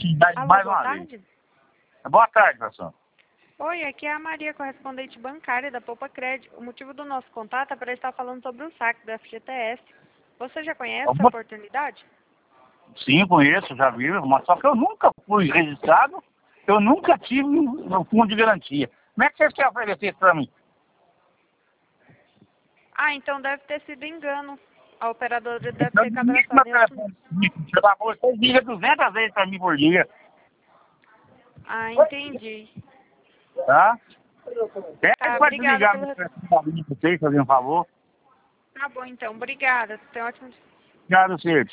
Sim, Alô, mais boa uma tarde. vez. Boa tarde, professor. Oi, aqui é a Maria, correspondente bancária da Poupa Crédito. O motivo do nosso contato é para estar falando sobre o saque do FGTS. Você já conhece a oportunidade? Sim, conheço, já vi, mas só que eu nunca fui registrado, eu nunca tive no fundo de garantia. Como é que vocês querem oferecer isso para mim? Ah, então deve ter sido engano. A operadora deve Eu ter não ligo meu cadastrado em outro... telefone, pelo amor, você liga 200 vezes para mim por dia, Ah, entendi. tá? Tá, Pode obrigada ligar pelo... meu telefone para mim, pra vocês, fazer um favor. Tá bom, então. Obrigada. Tenha um ótimo dia. Obrigado, senhor.